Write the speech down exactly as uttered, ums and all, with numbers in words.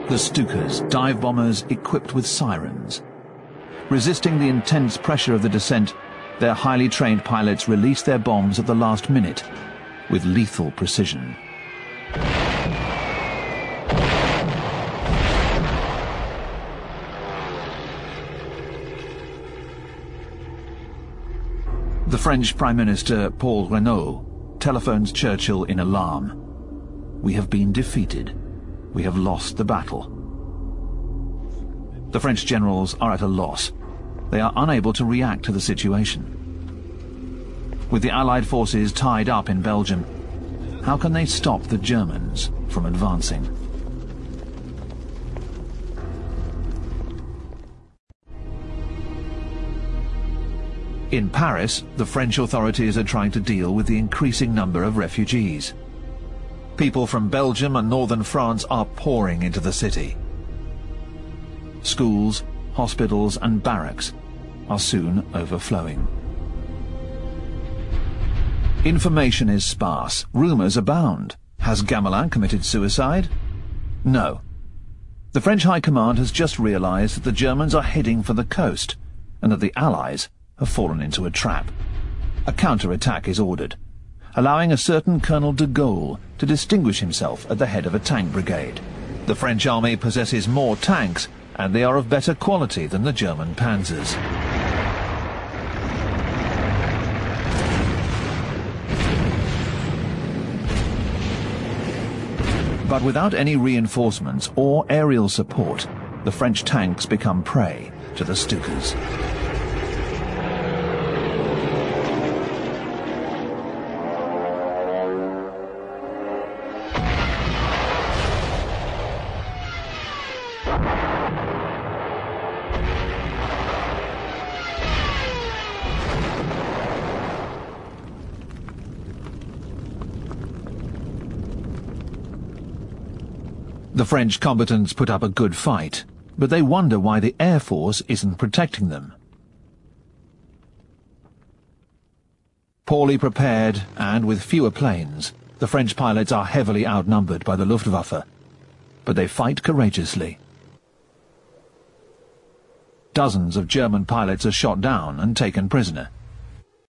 The Stukas, dive bombers equipped with sirens. Resisting the intense pressure of the descent, their highly trained pilots release their bombs at the last minute, with lethal precision. The French Prime Minister Paul Reynaud telephones Churchill in alarm. "We have been defeated. We have lost the battle." The French generals are at a loss. They are unable to react to the situation. With the Allied forces tied up in Belgium, how can they stop the Germans from advancing? In Paris, the French authorities are trying to deal with the increasing number of refugees. People from Belgium and northern France are pouring into the city. Schools, hospitals and barracks are soon overflowing. Information is sparse. Rumours abound. Has Gamelin committed suicide? No. The French High Command has just realised that the Germans are heading for the coast and that the Allies have fallen into a trap. A counter-attack is ordered, allowing a certain Colonel de Gaulle to distinguish himself at the head of a tank brigade. The French army possesses more tanks, and they are of better quality than the German panzers. But without any reinforcements or aerial support, the French tanks become prey to the Stukas. The French combatants put up a good fight, but they wonder why the Air Force isn't protecting them. Poorly prepared and with fewer planes, the French pilots are heavily outnumbered by the Luftwaffe, but they fight courageously. Dozens of German pilots are shot down and taken prisoner.